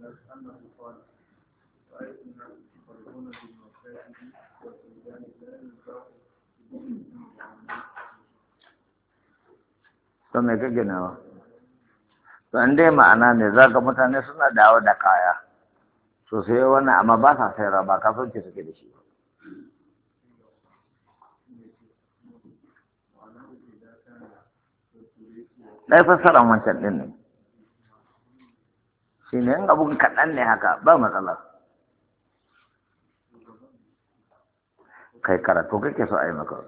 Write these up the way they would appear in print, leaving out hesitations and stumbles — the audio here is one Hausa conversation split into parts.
أنه قال رأيت الناس يصلون في المساجد والبلدان لا يلقاه to me kake nawa to an dai ma'ana ne za ka mutane suna dawo da kaya so sai wannan amma ba sa sayarwa ba kasuwanci suke da shi ba ɗaya fassara wancan ɗin ne shi ne in abun kaɗan ne haka ba matsala kai karatu kake so a yi maka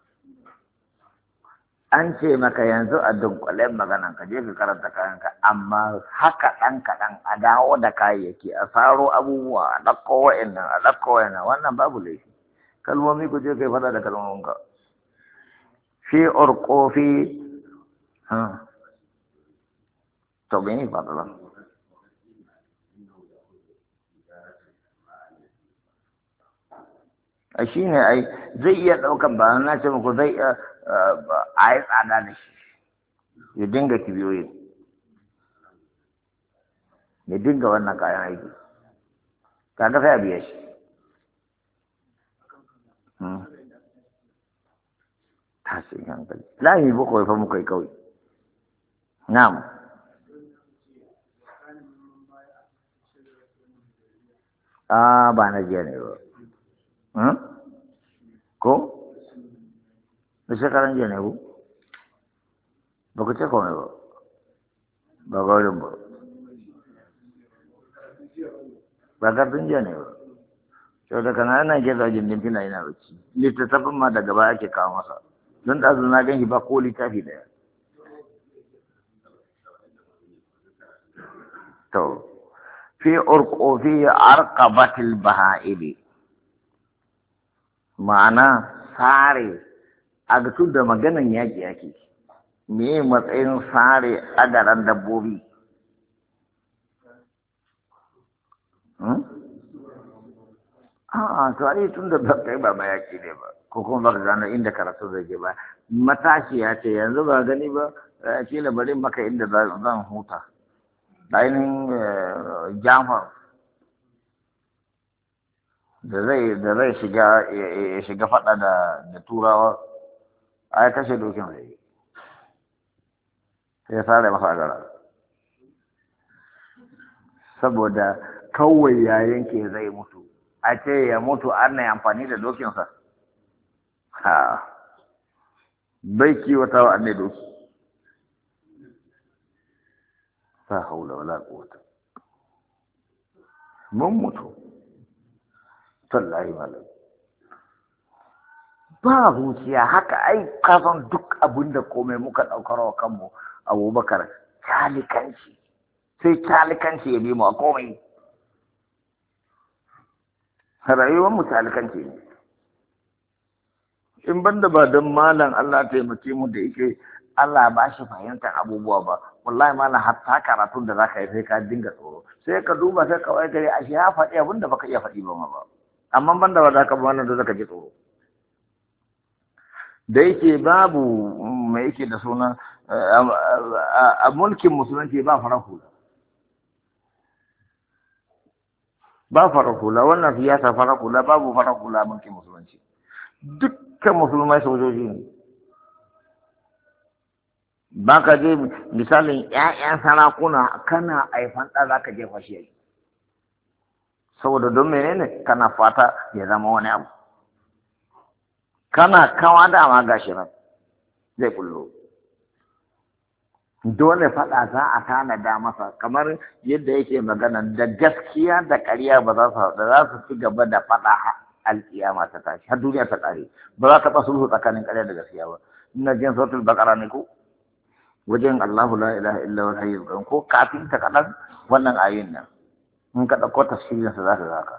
an ce maka yanzu a dunkulen maganan ka je ka karanta kayanka amma haka ɗan kaɗan a dawo da kayayyaki a saro abubuwa a ɗauko wa'annan wannan babu laifi kalmomi ku je kai fada da kalmominka fi orkofi to bai faɗa ba a shi ne ai zai iya ɗaukan ba na ce muku zai iya a yi tsada da shi ya dinga kibiyoyi ya dinga wannan kayan aiki kaga sai a biya shi tashin hankali layi bakwai fa muka yi kawai na'am ba na jiya ne ba ko da shekaran jiya ne ku ba ku ce kome ba ba gaurin ba ba karfin jiya ne ba sau da kana yana geza jindin fina yana bacci littattafin ma daga baya ake kawo masa don ɗazu na gan shi ba ko littafi ɗaya to fi urqofi arqabatil baha'ili ma'ana sare a ga da maganan yaƙi yake me matsayin sare agaran dabbobi to ai tun da ba kai ba mayaki ne ba ko kuma baka gano inda karatu zai je ba matashi ya ce yanzu ba gani ba kila bari maka inda zan huta ainihin Jafar da zai shiga faɗa da turawa a ya kashe dokin zai sai ya sare masa gara saboda kawai ya yanke zai mutu a ce ya mutu an na amfani da dokinsa bai kiwata wa annai doki ta haula wala quwwata mun mutu tallahi malam ba zuciya haka ai kafan duk abinda komai muka daukar wa kanmu Abubakar talikanci sai talikanci ya bi mu a komai rayuwar mu talikanci ne in banda ba don malam Allah taimake mu da yake Allah ba shi fahimtar abubuwa ba wallahi malam hatta karatun da zaka yi sai ka dinga tsoro sai ka duba sai ka wai gari ashe ya faɗi abin da baka iya faɗi ba ma ba amma banda ba za ka ba wannan da zaka ji tsoro da yake babu mai yake da suna a mulkin musulunci ba farar hula ba farar hula wannan siyasa farar hula babu farar hula mulkin musulunci dukkan musulmai sojoji ne ba ka je misalin ‘ya'yan sarakuna kana aifan ɗa za ka jefa shi saboda don menene kana fata ya zama wani abu kana kawa dama gashi nan zai kullo dole faɗa za a tanada masa kamar yadda yake magana da gaskiya da ƙarya ba za su ci gaba da faɗa alƙiyama ta tashi har duniya ta ƙare ba za ka taɓa sulhu tsakanin ƙarya da gaskiya ba ina jin sautul baƙara ne ko wajen Allahu la ilaha illa huwa hayyul qayyum ko kafin ta kadan wannan ayoyin nan in ka dauko tafsirin sa zaka zaka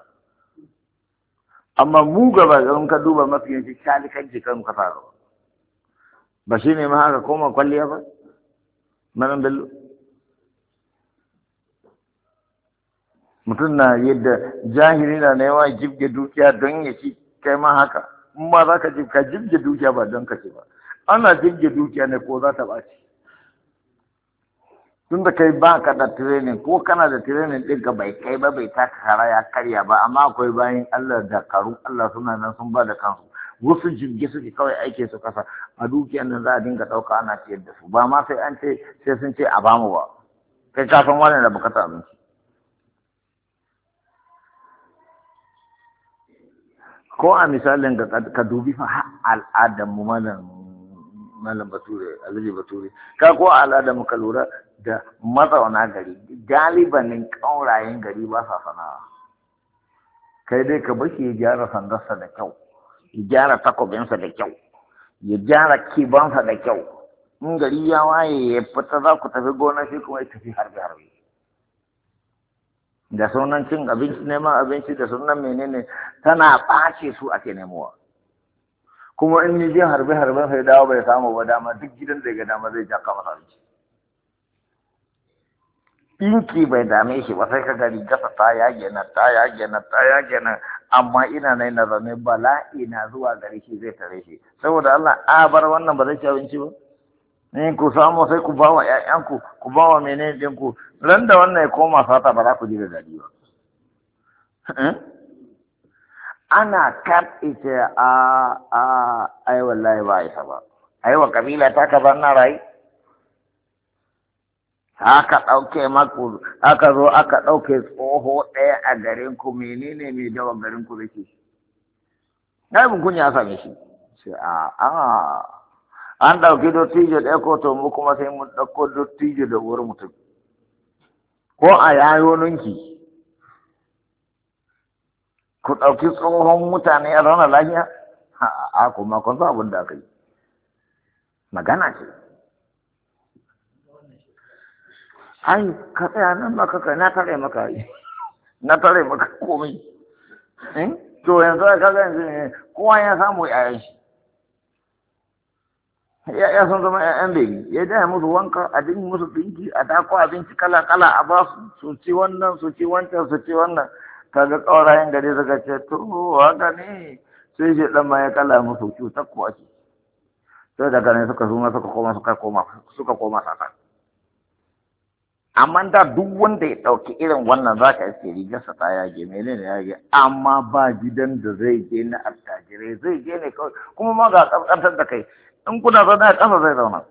amma mu gaba in ka duba mafiyan shi shalikan jikan ka fara ba shine ma haka koma kwalliya ba manan bello mutum na yadda jahili na yawa jibge dukiya don ya ci kai ma haka in ma za ka jibge dukiya ba don ka ci ba ana jibge dukiya ne ko za ta ɓaci tun da kai ba ka da training ko kana da training ɗin ka bai kai ba bai taka kara ya karya ba amma akwai bayan Allah da karu Allah suna nan sun ba da kansu wasu jirgi suke kawai aike su kasa a dukiyar nan za a dinga ɗauka ana ciyar da su ba ma sai an ce sai sun ce a bamu ba kai ka san wani da bukata abinci ko a misalin ka dubi fa al'adar mu malam bature alhaji bature ka ko al'adar mu ka lura da mazauna gari galibanin ƙaurayen gari ba sa sana'a kai dai ka bashi ya gyara sandarsa da kyau ya gyara takobinsa da kyau ya gyara kibansa da kyau in gari ya waye ya fita za ku tafi gona shi kuma ya tafi harbe-harbe da sunan cin abinci neman abinci da sunan menene tana ɓace su ake nemowa kuma in yi je harbe-harben sai dawo bai samu ba dama duk gidan da ya ga dama zai jaka masa abinci ɗinki bai dame shi ba sai ka gari gasa ta yage na amma ina nai na zane bala'i na zuwa gari shi zai tare shi saboda Allah a bar wannan ba zai ci abinci ba in ku samu sai ku bawa ƴaƴanku ku bawa menene ɗinku ran da wannan ya koma fata ba za ku ji da daɗi ba ana ita ai wallahi ba isa ba ai wa kabila ta ka bar na rai aka ɗauke maku aka zo aka ɗauke tsoho ɗaya a garin ku menene mai dawa garin ku zake na yi kunya ya same shi sai an ɗauki dottijo ɗaya ko to mu kuma sai mun ɗauko dottijo da uwar mutum ko a yayo ninki ku ɗauki tsohon mutane a ranar lafiya a kuma kun san abin da aka yi magana ce ai ka tsaya nan maka kai na tare maka komai to yanzu ka ga yanzu kowa ya samu yayan shi ya sun zama ƴaƴan bebi ya daya musu wanka a dinga musu dinki a dako abinci kala kala a ba su ci wannan su ci wancan su ci wannan kaga ƙaurayen gari suka ce to haka ne sai shi dan ma ya kala musu cutar ko ake sai daga ne suka koma saka amma da duk wanda ya ɗauki irin wannan za ka iske rigarsa ta yage menene yage amma ba gidan da zai je na attajirai zai je ne kawai kuma ma ga ƙasƙantar da kai in kuna zaune a ƙasa zai zauna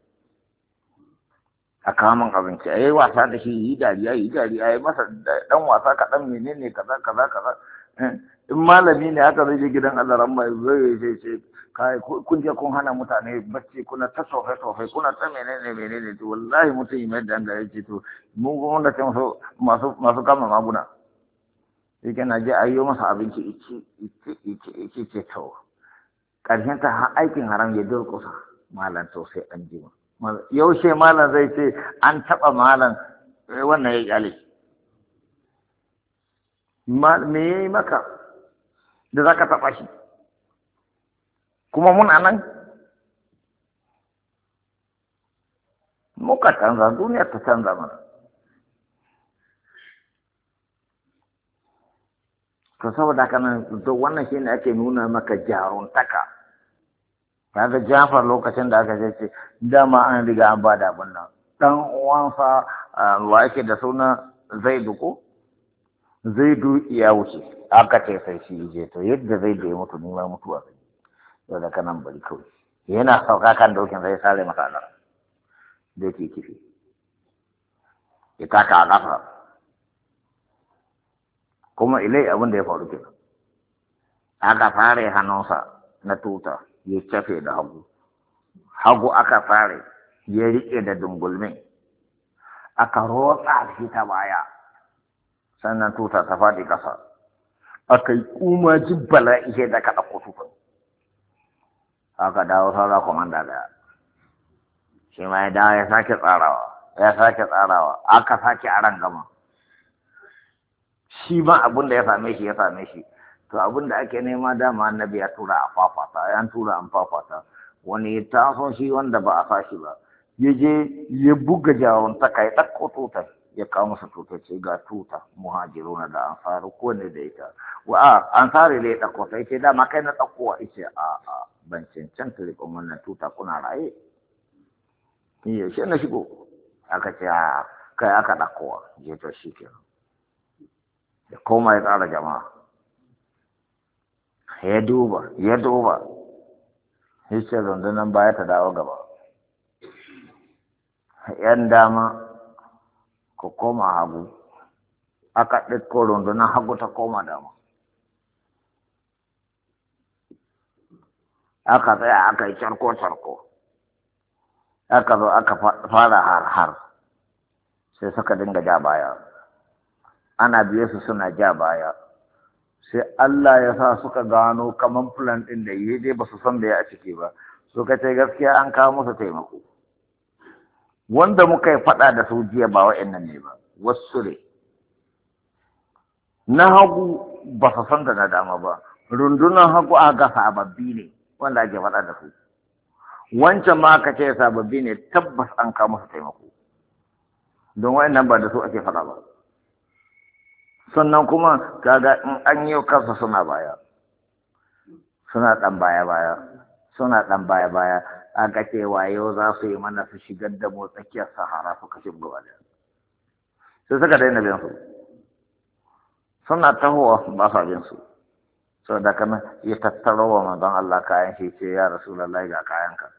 a kamun abinci a yi wasa da shi yi dariya yi masa ɗan wasa kaɗan menene kaza in malami ne haka zai je gidan alaran mai zai ce kai kun je kun hana mutane bacci kuna ta sofe kuna ta menene to wallahi mutum mai da anga yake to mun wanda ce masu kama maguna yake na je ayyo masa abinci ice ce to karshen ta aikin haram ya durkusa malam to sai an jima yaushe malam zai ce an taba malam wannan ya kyale me yayi maka da zaka taba shi kuma muna nan muka canza duniya ta canza mana to saboda haka nan to wannan shine ake nuna maka jaruntaka kaga Jafar lokacin da aka ce dama an riga an bada abin nan dan uwansa wa yake da suna Zaidu ko Zaidu ya wuce aka ce sai shi je to yadda Zaidu ya mutu ni ma mutuwa sai yau da kanan bari kawai yana sauka kan dokin sai sare masa alar da yake kifi ya taka a ƙafa kuma ilai abin da ya faru kenan aka fare hannunsa na tuta ya cafe da hagu aka fare ya riƙe da dungulmin aka rotsa shi ta baya sannan tuta ta faɗi ƙasa aka yi kuma jibbala ihe da ka ɗauko tutan aka dawo saura komanda daya shi ma ya dawo ya sake tsarawa aka sake aran gama shi ma abin da ya same shi to abin da ake nema dama annabi ya tura a fafata an tura an fafata wani ya taso shi wanda ba a fashi ba ya je ya buga jawon ta kai ɗauko tutar ya kawo masa tutar ce ga tuta muhajiruna da ansaru ko ne da ita ansari da ya ɗauko ta ce dama kai na ɗaukowa ice a ban cancanta riƙon wannan tuta kuna raye yaushe na shigo aka ce a kai aka ɗakowa je to shi ke da koma ya tsara jama'a ya duba ya ce rundunar baya ta dawo gaba yan dama ku koma hagu aka ɗauko rundunar hagu ta koma dama aka tsaya aka yi carko-carko aka zo aka fara har sai suka dinga ja baya ana biye su suna ja baya sai Allah ya sa suka gano kaman plan ɗin da yi dai ba su san da ya a ciki ba suka ce gaskiya an kawo musu taimako wanda muka yi faɗa da su jiya ba wa'annan ne ba wasu ne na hagu ba su san da na dama ba rundunar hagu a ga sababbi ne wanda ake faɗa da su wancan ma aka ce sababbi ne tabbas an kawo musu taimako don wa'annan ba da su ake faɗa ba sannan kuma kaga in an yi kansa suna baya suna ɗan baya aka ce wayo za su yi mana su shigar da mu tsakiyar sahara suka ce gaba da sai suka daina bin su suna tahowa ba sa bin su sau da kana ya tattaro wa manzon Allah kayan shi ce ya Rasulullahi ga kayanka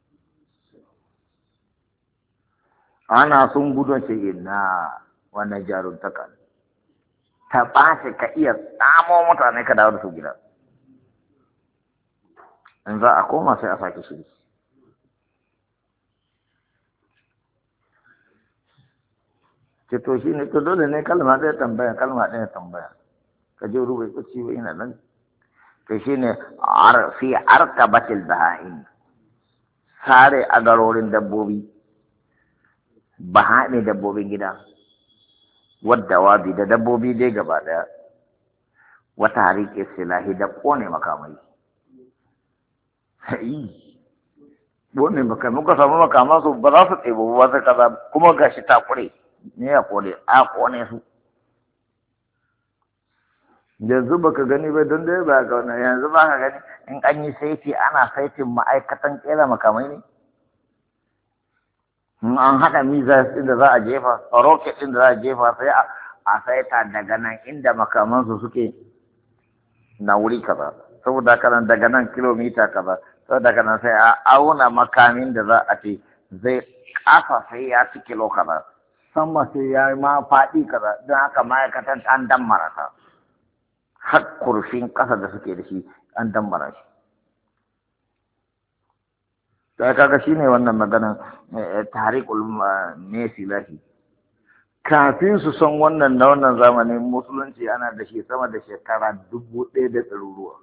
ana sun gudun ce ina wannan jaruntaka ta ɓace ka iya tsamo mutane ka dawo da su gida in za a koma sai a sake shiri ce to shi ne to dole ne kalma ɗaya tambaya ka je rubai kuci wa ina nan to shi ne fi arkabatil baha'in sare a garorin dabbobi baha'in dabbobin gida wadda wabi da dabbobi dai gaba daya wata harike silahi da kone makamai sai kone makamai muka samu makama su ba za su tsebo ba sai kaza kuma gashi ta kure ne ya kone a kone su yanzu baka gani ba don dai ba ga wannan yanzu ba ka gani in an yi saiti ana saitin ma'aikatan kera makamai ne an haɗa mizas ɗin da za a jefa rocket ɗin da za a jefa sai a saita daga nan inda makamansu suke na wuri kaza saboda haka daga nan kilomita kaza saboda haka nan sai a auna makamin da za a ce zai ƙasa sai ya ci kilo kaza sama sai ya ma faɗi kaza don haka ma'aikatan an dammara ta har kurfin ƙasa da suke da shi an dammara shi sai kaga shine wannan maganan tariqul mesilahi kafin su san wannan na wannan zamanin musulunci ana da shi sama da shekara 1000 da ɗaruruwa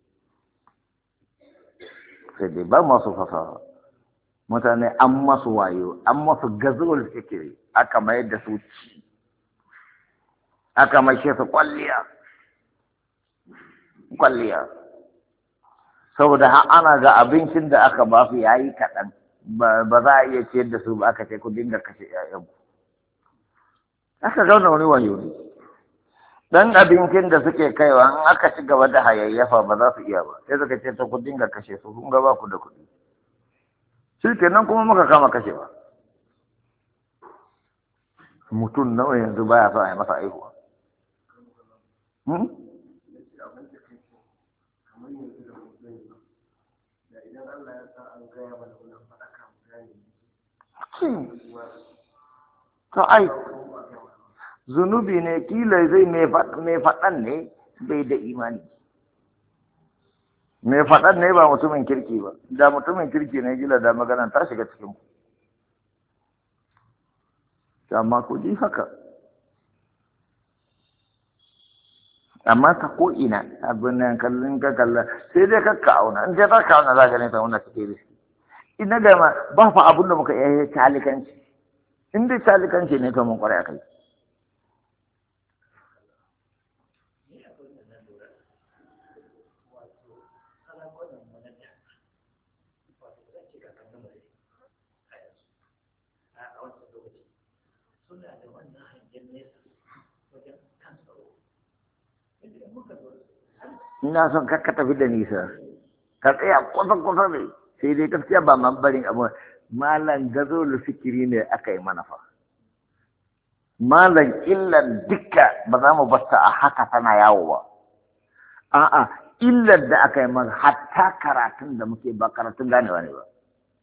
sai dai ba masu fasaha mutane an masu wayo an masu gazuwar fikiri aka mayar da su ci aka mai su kwalliya saboda har ana ga abincin da aka ba su yayi kaɗan ba za a iya ciyar da su ba aka ce ku dinga kashe ƴaƴanku aka zauna wani wayo ne dan abincin da suke kaiwa in aka ci gaba da hayayyafa ba za su iya ba sai suka ce ta ku dinga kashe su kun ga ba ku da kuɗi shi kenan kuma muka kama kashewa mutum nawa yanzu baya son a yi masa aihuwa to ai zunubi ne kila zai mai faɗan ne bai da imani mai faɗan ne ba mutumin kirki ba da mutumin kirki ne gila da maganan ta shiga cikin ku amma ku ji haka amma ta ko ina abin nan kallon ka kalla sai dai ka auna in dai ka auna za ka ne ta wannan take riski ina ga ma ba fa abin da muka iya talikanci in dai talikanci ne to mun kware akai ina son ka tafi da nisa ka tsaya kusa ne sai dai gaskiya ba mambarin abu malan gazo da fikiri ne aka yi mana fa malan illan dukka ba za mu basta a haka tana yawo ba a'a illar da aka yi mana hatta karatun da muke ba karatun ganewa ne ba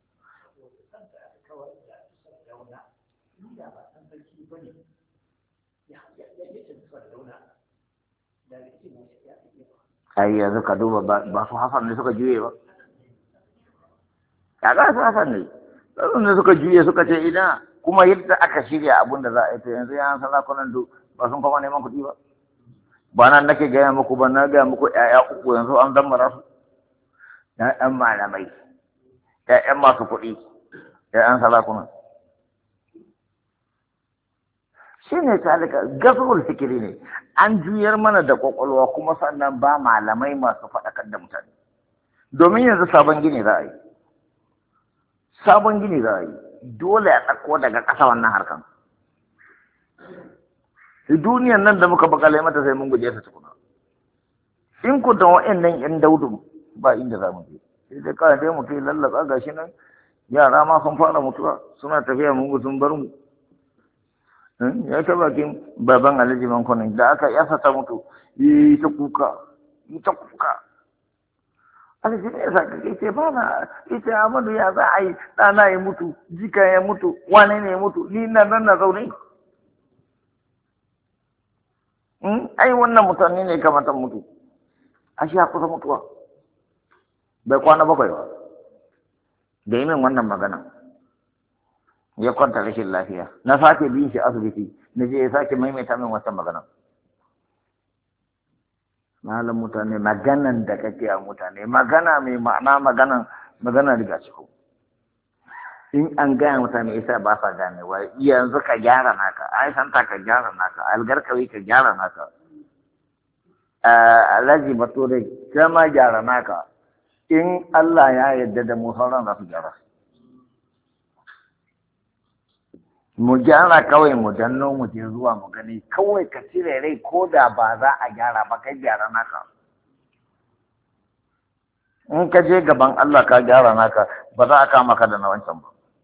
ai yanzu ka duba ba su hasan ne suka juye ba kaga su hasan ne sun ne suka juye suka ce ina kuma yadda aka shirya abin da za a yi to yanzu yan sarakunan ba sun koma neman kuɗi ba ba nan nake gaya muku ba na gaya muku ƴaƴa uku yanzu an dammara su ƴaƴan malamai ƴaƴan masu kuɗi ƴaƴan sarakunan shi ne talika gazul fikiri ne an juyar mana da kwakwalwa kuma sannan ba malamai masu faɗakar da mutane domin yanzu sabon gini za a yi dole a ɗauko daga ƙasa wannan harkan duniyan nan da muka bakale mata sai mun guje ta tukuna in ku da wa'annan yan daudun ba inda za mu je sai dai kawai dai mutum lallaka gashi nan yara ma sun fara mutuwa suna tafiya mun sun bar mu ya ta bakin baban alhaji mankonin da aka yasa ta mutu yi ta kuka alhaji ne yasa kake ce ba na ita Amadu ya za a yi ɗana ya mutu jika ya mutu wane ne ya mutu ni nan na zaune ai wannan mutane ne kamata mutu a shi kusa mutuwa bai kwana bakwai ba da yi min wannan magana ya kwanta rashin lafiya na sake bin shi asibiti na je ya sake maimaita min wata magana malam mutane maganan da kake a mutane magana mai ma'ana magana daga ciko in an gaya mutane isa ba sa ganewa yanzu ka gyara naka ai santa ka gyara naka algarkawi ka gyara naka alhaji bature kama gyara naka in Allah ya yarda da mu sauran za su gyara mu gyara kawai mu danno mu je zuwa mu gani kawai ka cire rai ko da ba za a gyara ba kai gyara naka in ka je gaban Allah ka gyara naka ba za a kama ka da na wancan ba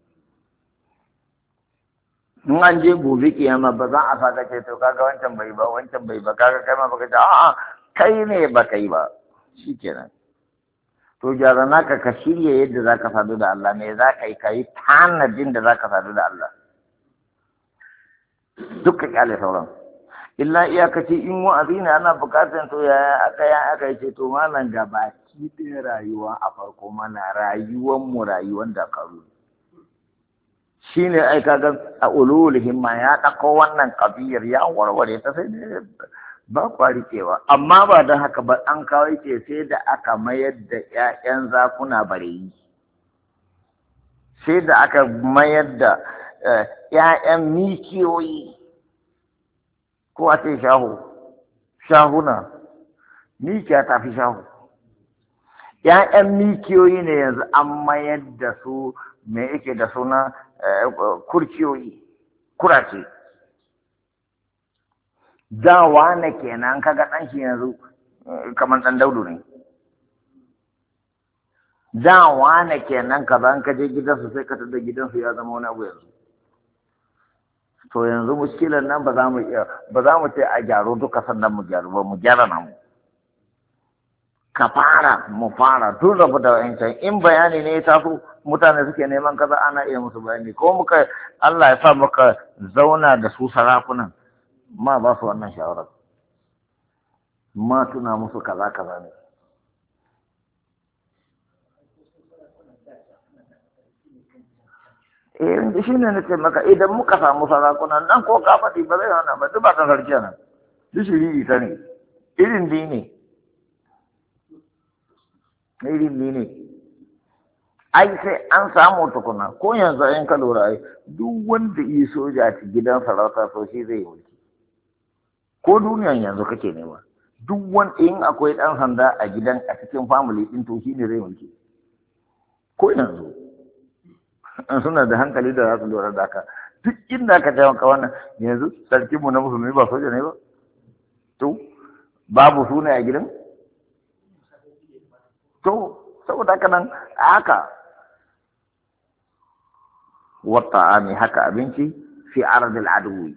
in an je gobe kiyama ba za a saka ce to kaga wancan bai ba kaga kai ma baka ce a'a kai ne ba kai ba shikenan to gyara naka ka shirya yadda za ka sadu da Allah me za ka yi tanadin da za ka sadu da Allah duk ka kyale sauran illa iyakaci in wa'azi ne ana bukatar to ya aka yi ce to malam gaba ɗin rayuwa a farko mana rayuwan da karu shi ne ai kaga a ulul himma ya ɗauko wannan kabiyar ya warware ta sai dai ba kwari cewa amma ba don haka ba an kawai ce sai da aka mayar da ƴaƴan zakuna bareyi sai da aka mayar da ƴaƴan mikiyoyi ko a ce shahuna mikiya ta fi shahu ƴaƴan mikiyoyi ne yanzu an mayar da su me yake da suna kurace dawa na kenan kaga ɗan shi yanzu kamar ɗan daudu ne dawa na kenan kaza ka je gidansu sai ka tada gidansu ya zama wani abu yanzu to yanzu muskilan nan ba za mu ce a gyaro duka sannan mu gyaru ba mu gyara namu mu fara tun rabu da wancan in bayani ne ya taso mutane suke neman kaza ana iya musu bayani ko Allah ya sa muka zauna da su sarakunan ma ba su wannan shawarar ma tuna musu kaza ne shi ne na ce maka idan muka samu sarakunan nan ko ka faɗi ba zai hana ba duk ba ta sarki nan duk shiriri ta ne irin ne ai sai an samu tukuna ko yanzu in ka lura ai duk wanda yi soja a gidan sarauta so shi zai mulki ko duniyan yanzu kake nema duk wanda in akwai ɗan sanda a gidan a cikin family ɗin to shi ne zai mulki ko yanzu suna da hankali da za su lura da haka duk inda ka taimaka wannan yanzu sarkinmu na musulmi ba soja ne ba to babu suna a gidan to saboda haka nan haka والطعام هكا أبنتي في عرض العدو.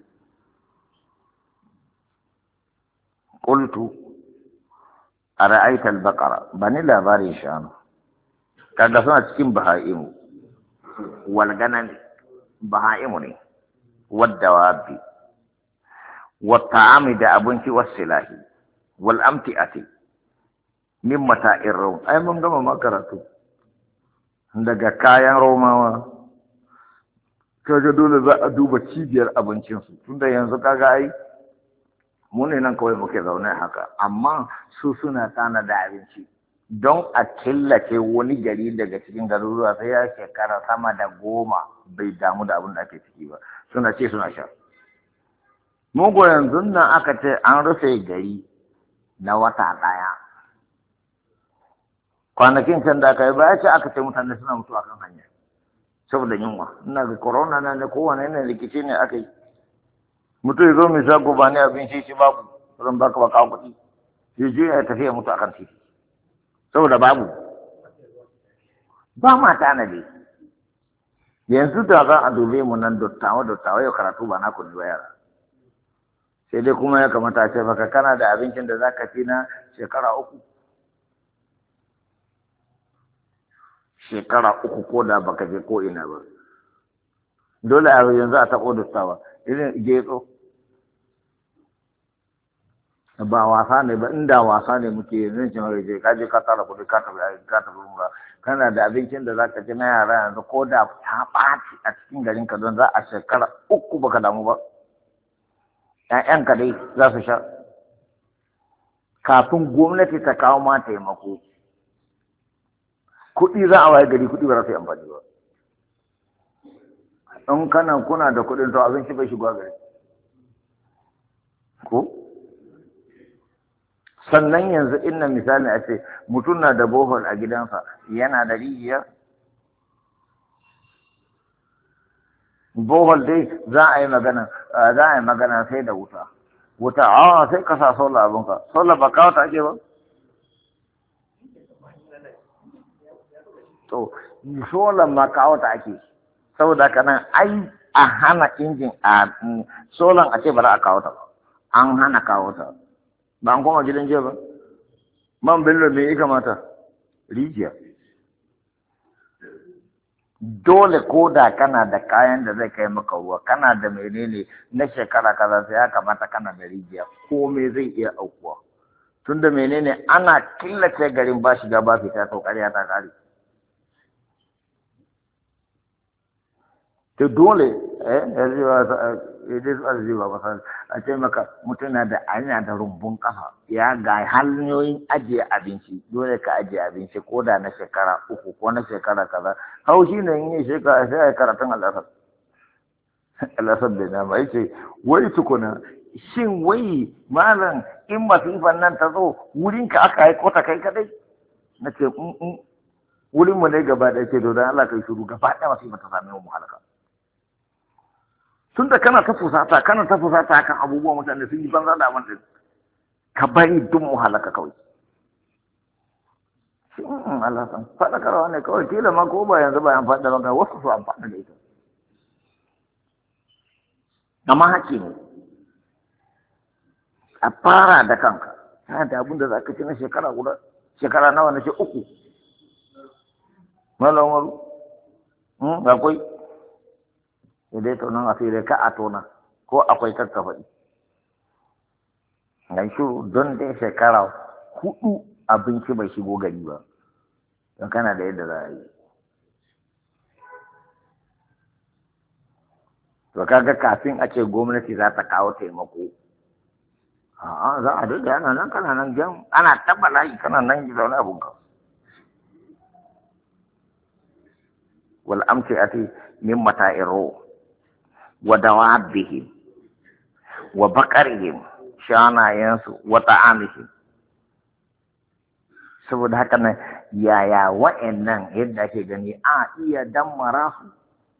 قلت أرأيت البقرة بني لا باري شانو كذا سنة تكين بهائم والغنم بهائمني والدواب والطعام دا أبنتي والسلاح والأمتئة من متاع الروم أي من قام ما كرتو daga kayan romawa kaga dole za a duba cibiyar abincinsu tunda yanzu kaga ai mu ne nan kawai muke zaune haka amma su suna tana da abinci don a killace wani gari daga cikin garuruwa sai ya shekara sama da 10 bai damu da abin da ake ciki ba suna ce suna sha mugu yanzu nan aka ce an rufe gari na wata ɗaya kwanakin can da aka yi baya ce aka ce mutane suna mutuwa kan hanya saboda yunwa ina ga corona na ne kowane ne rikici ne aka yi mutu ya zo mai shago ba ne abin shi babu zan baka baka kuɗi ya je ya tafi ya mutu akan titi saboda babu ba ma tanadi yanzu da za a dube mu nan dottawa yau karatu ba na kudi ba yara sai dai kuma ya kamata a ce baka kana da abincin da za ka ci na shekara 3 ko da baka je ko ina ba dole a yanzu a taɓo dottawa irin getso ba wasa ne ba inda wasa ne muke yanzu cin rage ka je ka tara kuɗi ka tafi umra kana da abincin da zaka ci na yara yanzu ko da ta ɓaci a cikin garin ka don za a shekara 3 baka damu ba ƴaƴanka dai za su sha kafin gwamnati ta kawo ma taimako kuɗi za a waye gari kuɗi ba za su yi amfani ba in kuna da kuɗin to abinci bai shigo gari ko sannan yanzu inna misali a ce mutum na da bohol a gidansa yana da rijiya bohol dai za a yi magana sai da wuta sai ka sa sola abinka sola ba kawo ta ake ba to sola ma kawo ta ake saboda haka nan ai a hana injin a solan a ce ba za a kawo ta ba an hana kawo ta ba an koma gidan jiya ba man bello me ya kamata rijiya dole ko da kana da kayan da zai kai maka ruwa kana da menene na shekara kaza sai ya kamata kana da rijiya komai zai iya aukuwa tunda menene ana killace garin ba shiga ba fita to ƙarya ta ƙare to dole a ce maka mutum na da ana da rumbun kafa ya ga hanyoyin ajiye abinci dole ka ajiye abinci ko da na shekara 3 ko na shekara kaza haushi ne in yi shekara sai a karatun alasar da nama ya ce wai tukuna shin wai malam in masifan nan ta zo wurinka aka haiko ta kai kadai na ce wurinmu ne gaba da ce to don Allah kai shiru gaba ɗaya masifan ta same mu halaka tunda kana ta fusata kan abubuwan mutane sun yi banza da abin din ka bari duk mu halaka kawai shi Allah san fadakarwa ne kawai kila ma ko ba yanzu ba amfani da banka wasu su amfani da ita amma haƙƙi ne a fara da kanka kana da abin da za ka ci na shekara nawa na ce 3 malam waru akwai sai dai tonon asiri ka a tona ko akwai kakka faɗi dan shi don dai shekara 4 abinci bai shigo gari ba don kana da yadda za a yi to kaga kafin a ce gwamnati za ta kawo taimako a'a za a daga yana nan kana nan jan ana taba layi kana nan gida wani abunka wal amtiati min mata'iro wa dawabihim wa baqarihim shanayensu wa ta'amihim saboda haka nan yaya wa'annan yadda ake gani a iya dammara su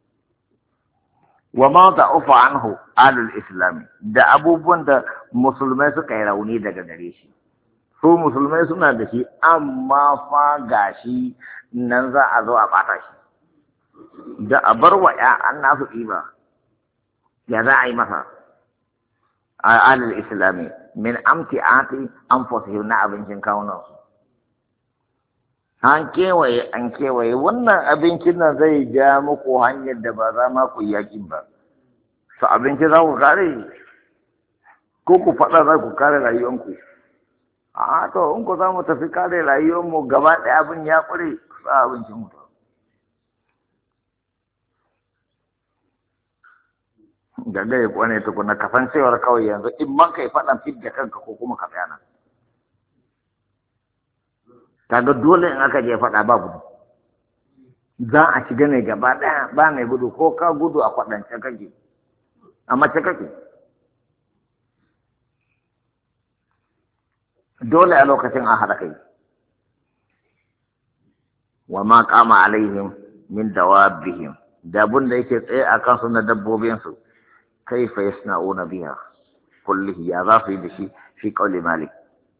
wa ma da'ufa anhu alul islam da abubuwan da musulmai suka yi rauni daga gare shi su musulmai suna da shi amma fa gashi nan za a zo a bata shi da a bar wa ‘ya'an nasu ɗiba ya za a yi masa a alil islami min amti'ati anfusihim na abincin kawunansu. An kewaye wannan abincin nan zai ja muku hanyar da ba za ma ku yaƙin ba. To abinci za ku kare ko ku faɗa za ku kare rayuwanku. A to in ku za mu tafi kare rayuwanmu gaba ɗaya abin ya ƙure sa abincin mutu. Gaga ya kwane tukuna kasancewar kawai yanzu in man kai faɗan fidda kanka ko kuma ka tsaya nan. Kaga dole in aka je faɗa ba gudu. Za a shiga ne gaba ɗaya ba mai gudu ko ka gudu a kwaɗance kake. A mace kake. Dole a lokacin a haɗa kai. Wa ma kama alaihim min dawabihim. Da abun da yake tsaye a kansu na dabbobinsu. كيف يصنعون بها كله يا ضافي بشيء في قول مالك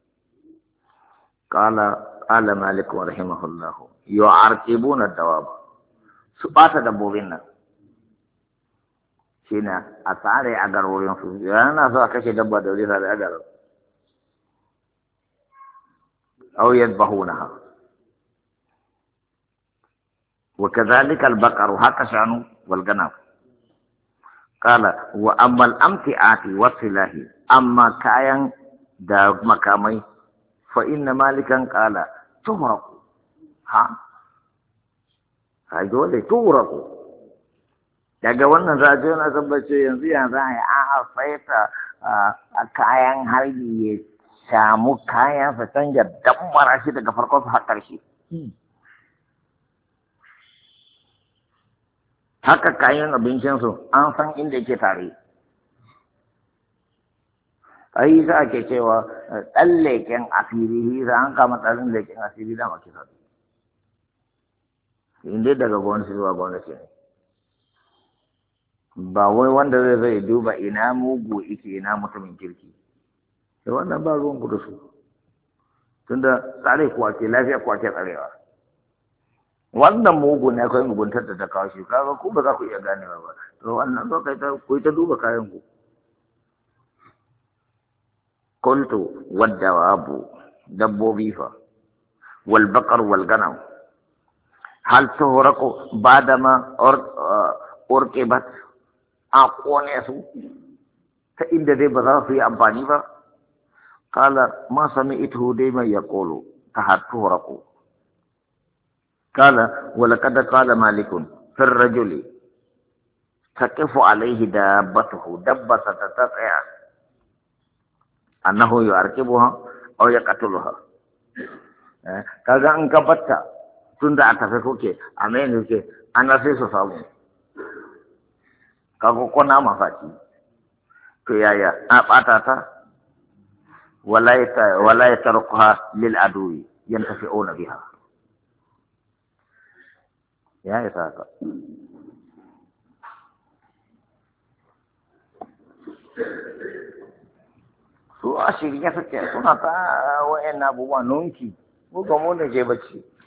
قال مالك رحمه الله يعرقبون الدواب سبات دبوبنا شينا أتاري أقرورين في أنا سأكشي دبا دولي هذا أقرور أو يذبحونها وكذلك البقر هكذا والغنم قال وأما الأمتعات والسلاح أما كاين دا مكامي فإن مالكا قال تغرق هاي تغرق daga wannan zaje na tabbace yanzu ya za a faita kayan harbi ya samu kayan fitan ya dammara shi daga farkon har ƙarshe. Haka kayan abincinsu an san inda yake tare. Ai za a ke cewa ɗan leƙen asiri, za an kama ɗan leƙen asiri da maki sa. Inda daga gwamnati zuwa gwamnati ne. Ba wai wanda zai duba ina mugu ike ina mutumin kirki. Da wannan ba ruwan gudu su. Tunda tsare kuwa ke lafiya kuwa ke tsarewa. Wannan mugu ne akwai muguntar da ta kawo shi kaga ku ba za ku iya ganewa ba to wannan zo kai ta ku ta duba kayan ku kuntu wadawabu dabbobi fa wal baqar wal ganam hal tuhraqu badama urqibat aqune su ta inda dai ba za su yi amfani ba qala ma sami'tu dai mai yaqulu tahatturaqu قال ولقد قال مالك في الرجل تقف عليه دابته دبة تتقع أنه يركبها أو يقتلها kaga an gabata tun da a tafi kuke a mai nuke an sai su samu kaga ko na mafaki to yaya a ɓata ta wala ya tarkuha lil aduwi yantafi'una biha ya isa haka su a shirya suke suna ta wa'yan abubuwa nunki mu ga mu da ke bacci